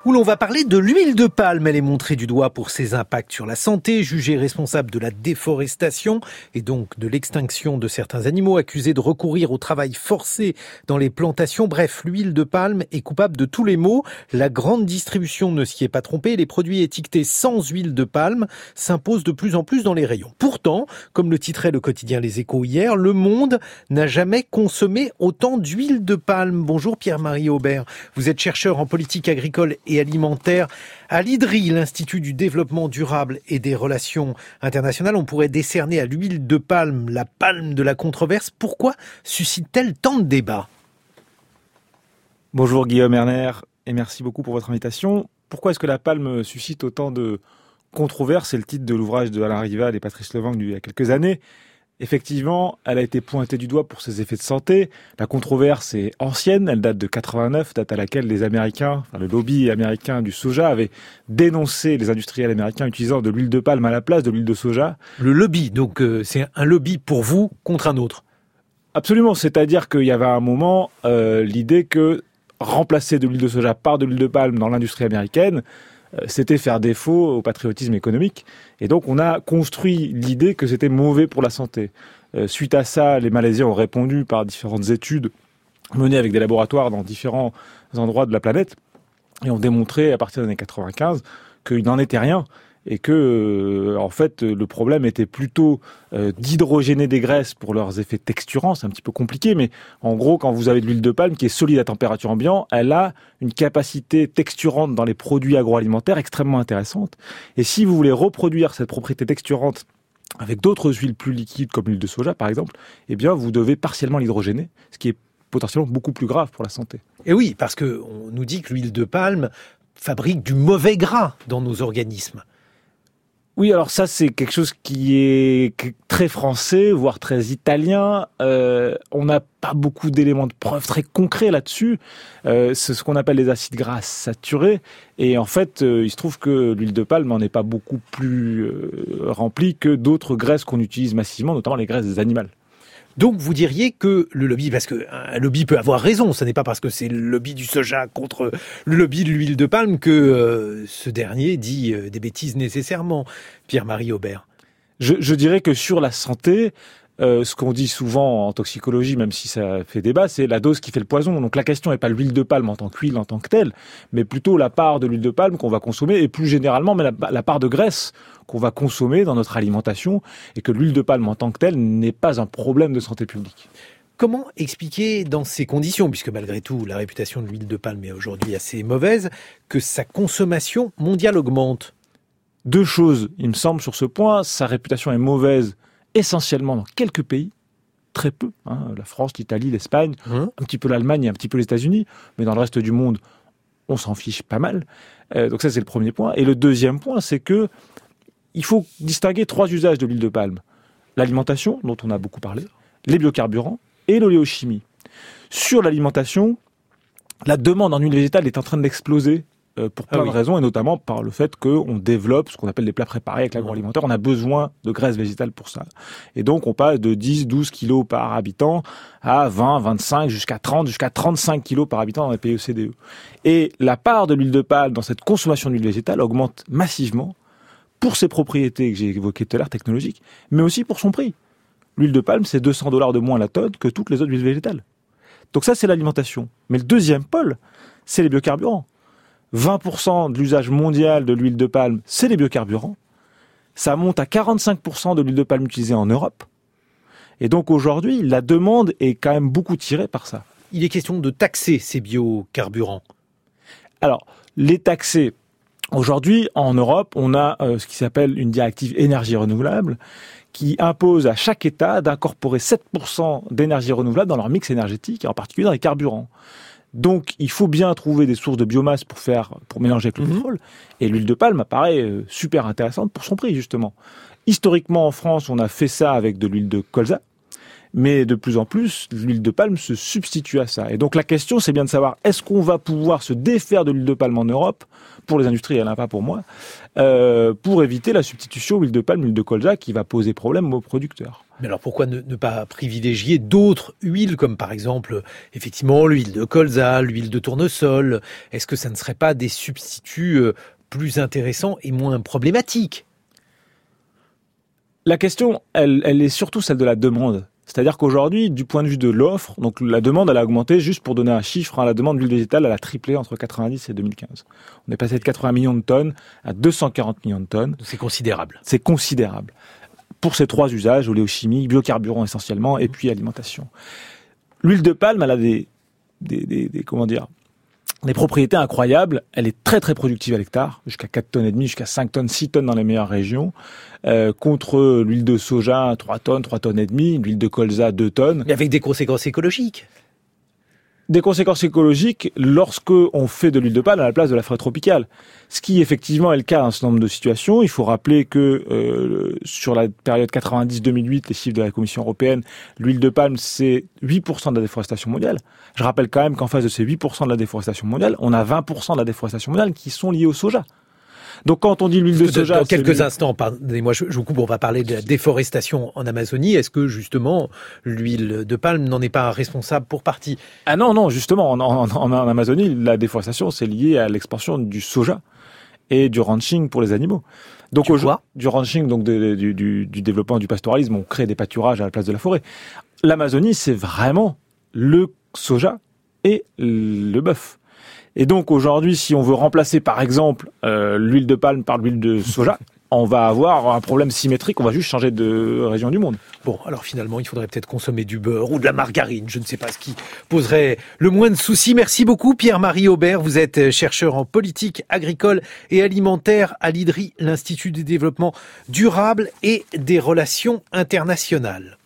où l'on va parler de l'huile de palme. Elle est montrée du doigt pour ses impacts sur la santé, jugée responsable de la déforestation et donc de l'extinction de certains animaux, accusés de recourir au travail forcé dans les plantations. Bref, l'huile de palme est coupable de tous les maux. La grande distribution ne s'y est pas trompée. Les produits étiquetés sans huile de palme s'imposent de plus en plus dans les rayons. Pourtant, comme le titrait le quotidien Les Échos hier, le monde n'a jamais consommé autant d'huile de palme. Bonjour Pierre-Marie Aubert. Vous êtes chercheur en politique agricole et alimentaire à l'IDRI, l'Institut du développement durable et des relations internationales. On pourrait décerner à l'huile de palme la palme de la controverse. Pourquoi suscite-t-elle tant de débats ? Bonjour Guillaume Erner et merci beaucoup pour votre invitation. Pourquoi est-ce que la palme suscite autant de controverses ? C'est le titre de l'ouvrage de Alain Rival et Patrice Levang il y a quelques années. Effectivement, elle a été pointée du doigt pour ses effets de santé. La controverse est ancienne, elle date de 89, date à laquelle les Américains, le lobby américain du soja avait dénoncé les industriels américains utilisant de l'huile de palme à la place de l'huile de soja. Le lobby, donc c'est un lobby pour vous contre un autre. Absolument, c'est-à-dire qu'il y avait à un moment l'idée que remplacer de l'huile de soja par de l'huile de palme dans l'industrie américaine, c'était faire défaut au patriotisme économique. Et donc, on a construit l'idée que c'était mauvais pour la santé. Suite à ça, les Malaisiens ont répondu par différentes études menées avec des laboratoires dans différents endroits de la planète et ont démontré, à partir des années 95, qu'il n'en était rien. Et que, en fait, le problème était plutôt d'hydrogéner des graisses pour leurs effets texturants. C'est un petit peu compliqué, mais en gros, quand vous avez de l'huile de palme qui est solide à température ambiante, elle a une capacité texturante dans les produits agroalimentaires extrêmement intéressante. Et si vous voulez reproduire cette propriété texturante avec d'autres huiles plus liquides, comme l'huile de soja, par exemple, eh bien, vous devez partiellement l'hydrogéner, ce qui est potentiellement beaucoup plus grave pour la santé. Et oui, parce qu'on nous dit que l'huile de palme fabrique du mauvais gras dans nos organismes. Oui, alors ça, c'est quelque chose qui est très français, voire très italien. On n'a pas beaucoup d'éléments de preuve très concrets là-dessus. C'est ce qu'on appelle les acides gras saturés. Et en fait, il se trouve que l'huile de palme n'en est pas beaucoup plus remplie que d'autres graisses qu'on utilise massivement, notamment les graisses animales. Donc vous diriez que le lobby, parce qu'un lobby peut avoir raison, ce n'est pas parce que c'est le lobby du soja contre le lobby de l'huile de palme que ce dernier dit des bêtises nécessairement, Pierre-Marie Aubert. Je dirais que sur la santé, ce qu'on dit souvent en toxicologie, même si ça fait débat, c'est la dose qui fait le poison. Donc la question n'est pas l'huile de palme en tant qu'huile en tant que telle, mais plutôt la part de l'huile de palme qu'on va consommer, et plus généralement mais la part de graisse qu'on va consommer dans notre alimentation, et que l'huile de palme en tant que telle n'est pas un problème de santé publique. Comment expliquer dans ces conditions, puisque malgré tout la réputation de l'huile de palme est aujourd'hui assez mauvaise, que sa consommation mondiale augmente ? Deux choses, il me semble, sur ce point. Sa réputation est mauvaise essentiellement dans quelques pays, très peu, la France, l'Italie, l'Espagne, un petit peu l'Allemagne et un petit peu les États-Unis, mais dans le reste du monde, on s'en fiche pas mal. Donc ça, c'est le premier point. Et le deuxième point, c'est que il faut distinguer trois usages de l'huile de palme. L'alimentation, dont on a beaucoup parlé, les biocarburants et l'oléochimie. Sur l'alimentation, la demande en huile végétale est en train d'exploser pour plein de raisons, et notamment par le fait qu'on développe ce qu'on appelle des plats préparés avec l'agroalimentaire. On a besoin de graisse végétale pour ça. Et donc, on passe de 10-12 kilos par habitant à 20, 25, jusqu'à 30, jusqu'à 35 kilos par habitant dans les pays OCDE. Et la part de l'huile de palme dans cette consommation d'huile végétale augmente massivement pour ses propriétés que j'ai évoquées tout à l'heure, technologiques, mais aussi pour son prix. L'huile de palme, c'est $200 de moins la tonne que toutes les autres huiles végétales. Donc ça, c'est l'alimentation. Mais le deuxième pôle, c'est les biocarburants. 20% de l'usage mondial de l'huile de palme, c'est les biocarburants. Ça monte à 45% de l'huile de palme utilisée en Europe. Et donc aujourd'hui, la demande est quand même beaucoup tirée par ça. Il est question de taxer ces biocarburants. Alors, les taxer... Aujourd'hui, en Europe, on a ce qui s'appelle une directive énergie renouvelable qui impose à chaque État d'incorporer 7% d'énergie renouvelable dans leur mix énergétique, et en particulier dans les carburants. Donc, il faut bien trouver des sources de biomasse pour mélanger avec le pétrole. Et l'huile de palme apparaît super intéressante pour son prix, justement. Historiquement, en France, on a fait ça avec de l'huile de colza. Mais de plus en plus, l'huile de palme se substitue à ça. Et donc la question, c'est bien de savoir, est-ce qu'on va pouvoir se défaire de l'huile de palme en Europe, pour les industriels, pas pour moi, pour éviter la substitution huile de palme, huile de colza, qui va poser problème aux producteurs. Mais alors pourquoi ne pas privilégier d'autres huiles, comme par exemple, effectivement, l'huile de colza, l'huile de tournesol? Est-ce que ça ne serait pas des substituts plus intéressants et moins problématiques? La question, elle est surtout celle de la demande. C'est-à-dire qu'aujourd'hui, du point de vue de l'offre, donc la demande, elle a augmenté, juste pour donner un chiffre, la demande d'huile végétale, elle a triplé entre 90 et 2015. On est passé de 80 millions de tonnes à 240 millions de tonnes. C'est considérable. C'est considérable. Pour ces 3 usages, oléochimie, biocarburants essentiellement, et puis alimentation. L'huile de palme, elle a des propriétés incroyables. Elle est très très productive à l'hectare, jusqu'à 4 tonnes et demie, jusqu'à 5 tonnes, 6 tonnes dans les meilleures régions. Contre l'huile de soja, 3 tonnes et demie, l'huile de colza, 2 tonnes. Mais avec des conséquences écologiques. Des conséquences écologiques lorsque on fait de l'huile de palme à la place de la forêt tropicale. Ce qui effectivement est le cas dans un certain nombre de situations. Il faut rappeler que sur la période 90-2008, les chiffres de la Commission européenne, l'huile de palme, c'est 8% de la déforestation mondiale. Je rappelle quand même qu'en face de ces 8% de la déforestation mondiale, on a 20% de la déforestation mondiale qui sont liés au soja. Donc quand on dit l'huile de soja... Dans quelques instants, pardonnez-moi, je vous coupe, on va parler de la déforestation en Amazonie. Est-ce que justement l'huile de palme n'en est pas responsable pour partie? Ah non, justement, en Amazonie, la déforestation, c'est lié à l'expansion du soja et du ranching pour les animaux. Donc du ranching, donc du développement du pastoralisme, on crée des pâturages à la place de la forêt. L'Amazonie, c'est vraiment le soja et le bœuf. Et donc aujourd'hui, si on veut remplacer par exemple l'huile de palme par l'huile de soja, on va avoir un problème symétrique, on va juste changer de région du monde. Bon, alors finalement, il faudrait peut-être consommer du beurre ou de la margarine, je ne sais pas ce qui poserait le moins de soucis. Merci beaucoup Pierre-Marie Aubert, vous êtes chercheur en politique agricole et alimentaire à l'IDRI, l'Institut du développement durable et des relations internationales.